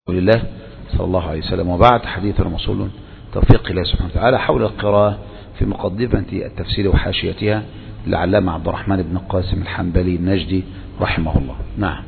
لله صلى الله عليه وسلم. وبعد، حديثنا موصول توفيق الله سبحانه وتعالى حول القراءة في مقدمة التفسير وحاشيتها للعلامة عبد الرحمن بن القاسم الحنبلي النجدي رحمه الله. نعم.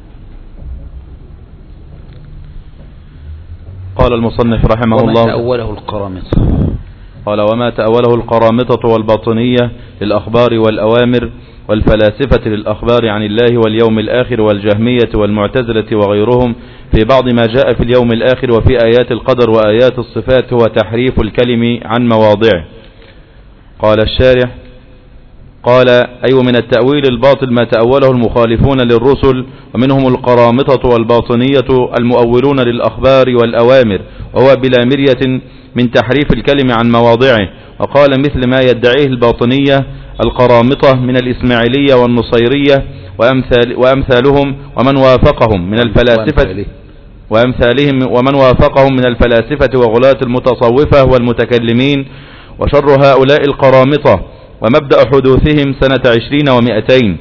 قال المصنف رحمه الله: وما تأوله القرامطة. قال: وما تأوله القرامطة والباطنية للأخبار والأوامر والفلاسفة للأخبار عن الله واليوم الآخر والجهمية والمعتزلة وغيرهم في بعض ما جاء في اليوم الآخر وفي آيات القدر وآيات الصفات هو تحريف الكلم عن مواضعه. قال الشارح: قال: أي من التأويل الباطل ما تأوله المخالفون للرسل، ومنهم القرامطة والباطنية المؤولون للأخبار والأوامر، وهو بلا مرية من تحريف الكلم عن مواضعه. وقال مثل ما يدعيه الباطنية القرامطة من الإسماعيلية والنصيرية وأمثالهم ومن وافقهم من الفلاسفة ومن وافقهم من الفلاسفة وغلاة المتصوفة والمتكلمين. وشر هؤلاء القرامطة ومبدأ حدوثهم سنة 20 و200،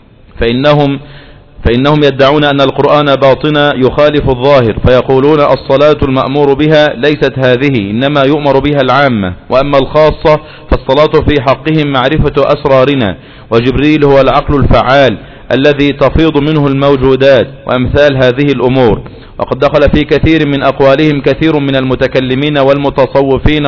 فإنهم يدعون أن القرآن باطنا يخالف الظاهر، فيقولون الصلاة المأمور بها ليست هذه، إنما يؤمر بها العامة، وأما الخاصة فالصلاة في حقهم معرفة أسرارنا، وجبريل هو العقل الفعال الذي تفيض منه الموجودات، وأمثال هذه الأمور. وقد دخل في كثير من أقوالهم كثير من المتكلمين والمتصوفين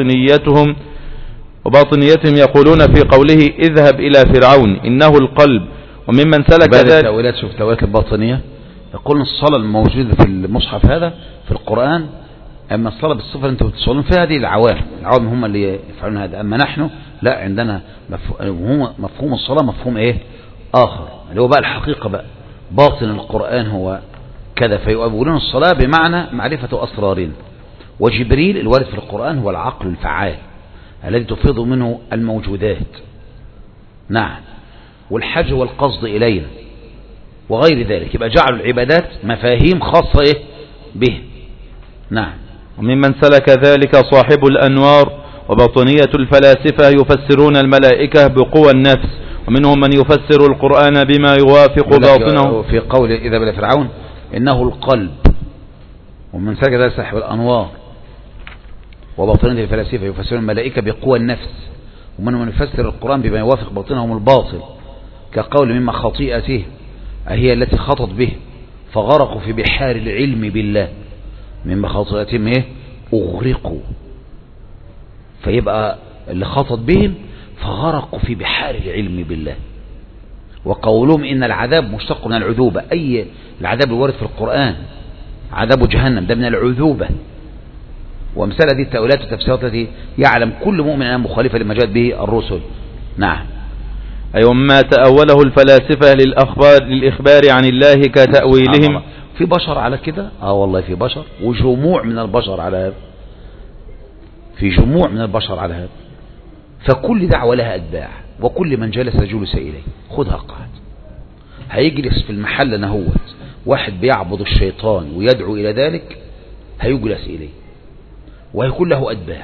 وباطنيتهم يقولون في قوله اذهب إلى فرعون إنه القلب. وممن سلك ذلك شوف تأويلات الباطنية، يقولون الصلاة الموجودة في المصحف هذا في القرآن، أما الصلاة بالصفة اللي أنتم بتصلون فيها هذه العوام هم اللي يفعلون هذا، أما نحن لا، عندنا مفهوم الصلاة مفهوم إيه آخر، اللي هو بقى الحقيقة بقى باطن القرآن هو كذا، فيقولون الصلاة بمعنى معرفة أسرارنا، وجبريل الوارد في القرآن هو العقل الفعال الذي تفيض منه الموجودات. نعم. والحج والقصد إلينا وغير ذلك، يبقى جعلوا العبادات مفاهيم خاصة إيه به. نعم. وممن سلك ذلك صاحب الأنوار وباطنية الفلاسفة يفسرون الملائكة بقوى النفس، ومنهم من يفسر القرآن بما يوافق باطنه في قول إذا بلا فرعون إنه القلب. ومن سلك ذلك صاحب الأنوار وباطنية الفلاسفة يفسرون الملائكة بقوى النفس، ومنهم من يفسر القرآن بما يوافق باطنهم الباطل، كقول مما خطيئته هي التي خطط به فغرقوا في بحار العلم بالله، مما خطيئتهم ايه اغرقوا، فيبقى اللي خطط بهم فغرقوا في بحار العلم بالله. وقولهم ان العذاب مشتق من العذوبة، اي العذاب الوارد في القرآن عذاب جهنم ده من العذوبة. وامثال هذه التأويلات والتفسيرات التي يعلم كل مؤمن انها مخالفة لما جاءت به الرسل. نعم. أي وما تأوله الفلاسفة للإخبار عن الله كتأويلهم. في بشر على كده، والله في بشر، وجموع من البشر على هذا، في جموع من البشر على هذا. فكل دعوة لها أتباع، وكل من جلس جلس إليه. خذها قاعد، هيجلس في المحل نهوت واحد بيعبد الشيطان ويدعو إلى ذلك، هيجلس إليه وهيكون له أتباع.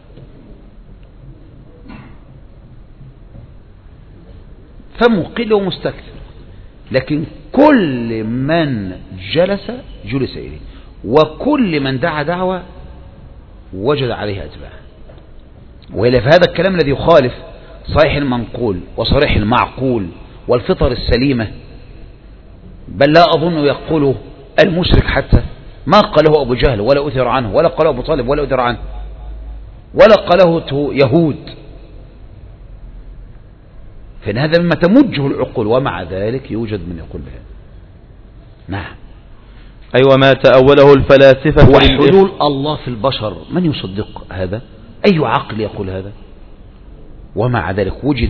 فمقل ومستكثر، لكن كل من جلس إليه، وكل من دعا دعوة وجد عليها أتباع. وإلا فهذا الكلام الذي يخالف صحيح المنقول وصريح المعقول والفطر السليمة، بل لا أظن يقوله المشرك حتى، ما قاله أبو جهل ولا أثر عنه، ولا قاله أبو طالب ولا أثر عنه، ولا قاله يهود. فإن هذا مما تمجه العقول، ومع ذلك يوجد من يقول بهذا. نعم. أي وما تأوله الفلاسفة وحلول الله في البشر، من يصدق هذا؟ أي عقل يقول هذا؟ ومع ذلك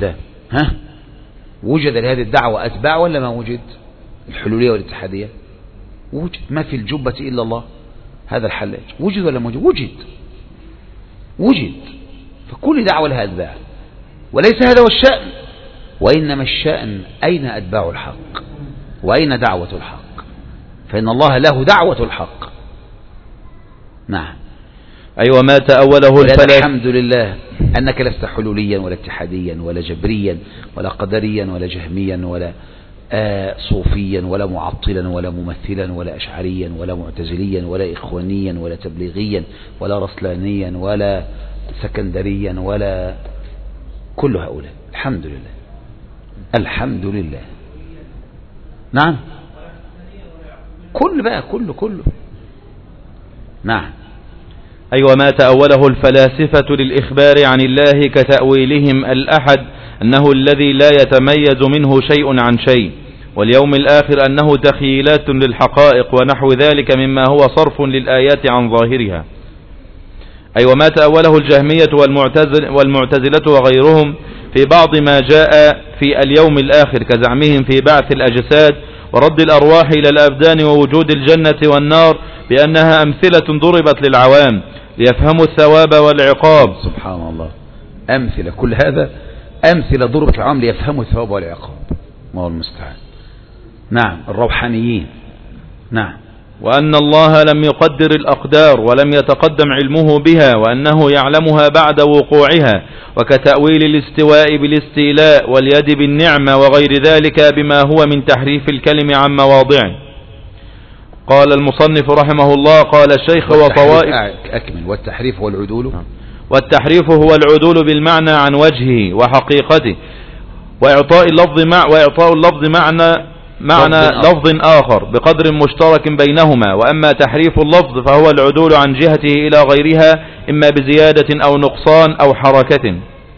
وجد لهذه الدعوة أتباع ولا ما وجد؟ الحلولية والاتحادية وجد. ما في الجبة إلا الله، هذا الحلاج وجد ولا ما وجد؟ وجد. فكل دعوة لها أتباع، وليس هذا هو الشأن، وإنما الشأن أين أتباع الحق وأين دعوة الحق، فإن الله له دعوة الحق. نعم. أي وما تأوله الفلاسفة. الحمد لله أنك لست حلوليا ولا اتحاديا ولا جبريا ولا قدريا ولا جهميا ولا صوفيا ولا معطلا ولا ممثلا ولا أشعريا ولا معتزليا ولا إخوانيا ولا تبليغيا ولا رسلانيا ولا سكندريا ولا كل هؤلاء. الحمد لله الحمد لله. نعم كل بقى كله نعم. أي وما تأوله الفلاسفة للإخبار عن الله كتأويلهم الأحد أنه الذي لا يتميز منه شيء عن شيء، واليوم الآخر أنه تخيلات للحقائق ونحو ذلك مما هو صرف للآيات عن ظاهرها. أي وما تأوله الجهمية والمعتزلة وغيرهم في بعض ما جاء في اليوم الآخر كزعمهم في بعث الأجساد ورد الأرواح إلى الأبدان ووجود الجنة والنار بأنها أمثلة ضربت للعوام ليفهموا الثواب والعقاب. سبحان الله، أمثلة، كل هذا أمثلة ضربت للعوام ليفهموا الثواب والعقاب، ما هو المستعان. نعم الروحانيين. نعم. وأن الله لم يقدر الأقدار ولم يتقدم علمه بها وأنه يعلمها بعد وقوعها، وكتأويل الاستواء بالاستيلاء واليد بالنعمة وغير ذلك بما هو من تحريف الكلم عن مواضعه. قال المصنف رحمه الله قال الشيخ وطوائف أكمل. والتحريف والعدول. والتحريف هو العدول بالمعنى عن وجهه وحقيقته وإعطاء اللفظ معنى لفظ آخر بقدر مشترك بينهما. وأما تحريف اللفظ فهو العدول عن جهته إلى غيرها إما بزيادة أو نقصان أو حركة.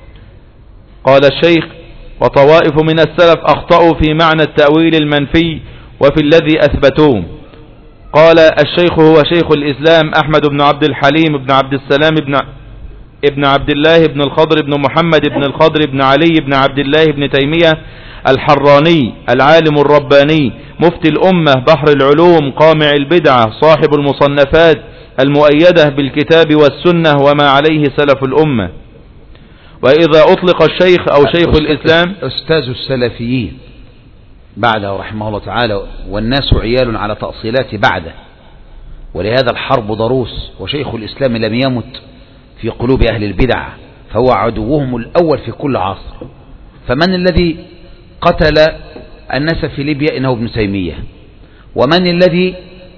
قال الشيخ وطوائف من السلف أخطأوا في معنى التأويل المنفي وفي الذي أثبتوه. قال الشيخ هو شيخ الإسلام أحمد بن عبد الحليم بن عبد السلام ابن عبد الله بن الخضر بن محمد بن الخضر بن علي بن عبد الله بن تيمية الحراني العالم الرباني مفتي الأمة بحر العلوم قامع البدعة صاحب المصنفات المؤيدة بالكتاب والسنة وما عليه سلف الأمة. وإذا أطلق الشيخ أو شيخ الإسلام أستاذ السلفيين بعده رحمه الله تعالى، والناس عيال على تأصيلات بعده، ولهذا الحرب ضروس، وشيخ الإسلام لم يمت في قلوب أهل البدع فهو عدوهم الأول في كل عصر. فمن الذي قتل الناس في ليبيا؟ إنه ابن تيمية. ومن الذي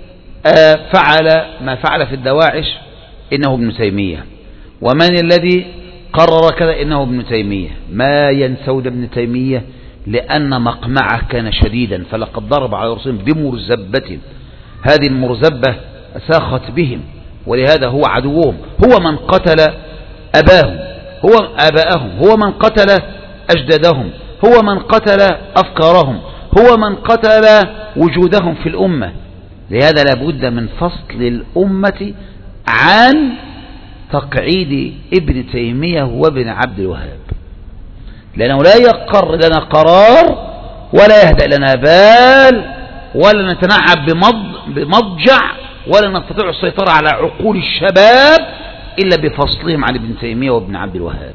فعل ما فعل في الدواعش؟ إنه ابن تيمية. ومن الذي قرر كذا؟ إنه ابن تيمية. ما ينسون ابن تيمية لأن مقمعه كان شديدا، فلقد ضرب على رؤوسهم بمرزبة، هذه المرزبة ساخت بهم، ولهذا هو عدوهم. هو من قتل أباهم، هو آباءهم، هو من قتل أجدادهم، هو من قتل أفكارهم، هو من قتل وجودهم في الأمة. لهذا لابد من فصل الأمة عن تقعيد ابن تيمية وابن عبد الوهاب، لأنه لا يقر لنا قرار ولا يهدأ لنا بال ولا نتنعم بمضجع ولا نستطيع السيطرة على عقول الشباب إلا بفصلهم عن ابن تيمية وابن عبد الوهاب.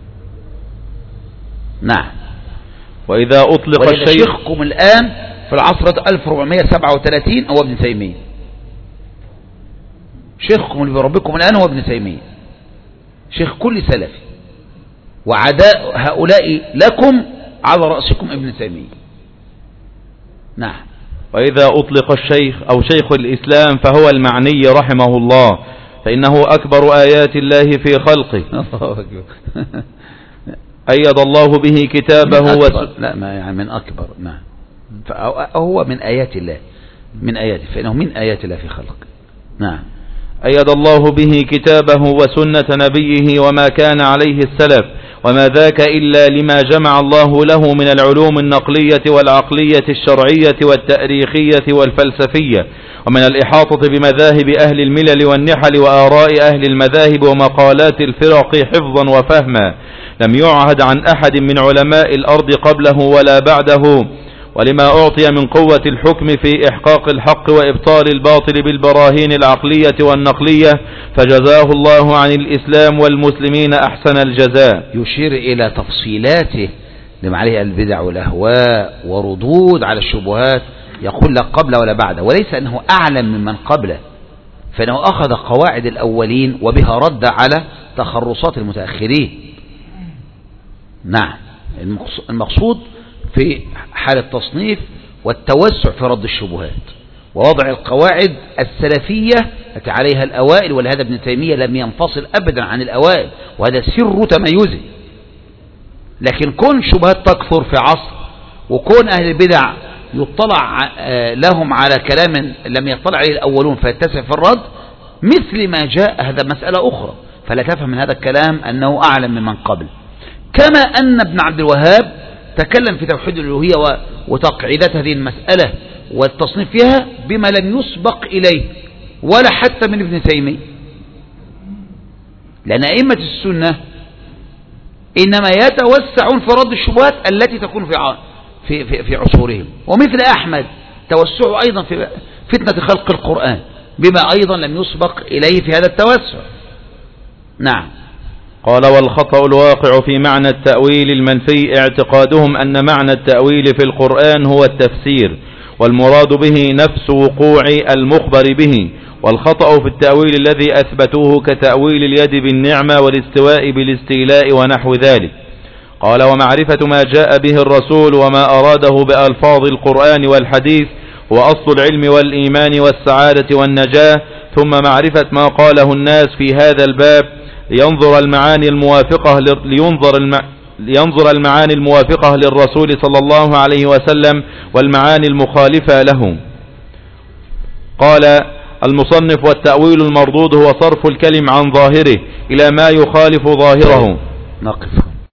نعم. وإذا أطلق الشيخ شيخكم الآن في العصر 1437 هو ابن تيمية. شيخكم اللي بربكم الآن هو ابن تيمية، شيخ كل سلفي، وعداء هؤلاء لكم على رأسكم ابن تيمية. نعم. وإذا أطلق الشيخ أو شيخ الإسلام فهو المعني رحمه الله، فإنه أكبر آيات الله في خلقه. أيد الله به كتابه لا ما يعني من أكبر. نعم. فهو من آيات الله، من آياته، فإنه من آيات الله في خلقه. نعم. أيد الله به كتابه وسنة نبيه وما كان عليه السلف، وما ذاك إلا لما جمع الله له من العلوم النقلية والعقلية الشرعية والتاريخية والفلسفية، ومن الإحاطة بمذاهب أهل الملل والنحل وآراء أهل المذاهب ومقالات الفرق حفظا وفهما، لم يعهد عن أحد من علماء الأرض قبله ولا بعده، ولما أعطي من قوة الحكم في إحقاق الحق وإبطال الباطل بالبراهين العقلية والنقلية، فجزاه الله عن الإسلام والمسلمين أحسن الجزاء. يشير إلى تفصيلاته لما عليه البدع والأهواء وردود على الشبهات، يقول لا قبل ولا بعد، وليس أنه أعلم ممن قبله، فإنه أخذ قواعد الأولين وبها رد على تخرصات المتأخرين. نعم. المقصود في حال التصنيف والتوسع في رد الشبهات ووضع القواعد السلفية التي عليها الأوائل. ولهذا ابن تيمية لم ينفصل أبدا عن الأوائل، وهذا سر تميزه. لكن كون شبهات تكثر في عصر، وكون أهل البدع يطلع لهم على كلام لم يطلع عليه الأولون فيتسع في الرد مثل ما جاء، هذا مسألة أخرى. فلا تفهم من هذا الكلام أنه أعلم ممن قبل. كما أن ابن عبد الوهاب تكلم في توحيد الألوهية وتقعيدات هذه المسألة والتصنيف فيها بما لم يسبق إليه ولا حتى من ابن تيمية، لأن أئمة السنة إنما يتوسعون في رد الشبهات التي تكون في عصورهم. ومثل أحمد توسعوا أيضا في فتنة خلق القرآن بما أيضا لم يسبق إليه في هذا التوسع. نعم. قال: والخطأ الواقع في معنى التأويل المنفي اعتقادهم أن معنى التأويل في القرآن هو التفسير، والمراد به نفس وقوع المخبر به. والخطأ في التأويل الذي أثبتوه كتأويل اليد بالنعمة والاستواء بالاستيلاء ونحو ذلك. قال: ومعرفة ما جاء به الرسول وما أراده بألفاظ القرآن والحديث هو أصل العلم والإيمان والسعادة والنجاة. ثم معرفة ما قاله الناس في هذا الباب لينظر المعاني الموافقة للرسول صلى الله عليه وسلم والمعاني المخالفة له. قال المصنف: والتأويل المردود هو صرف الكلم عن ظاهره إلى ما يخالف ظاهره. نقف.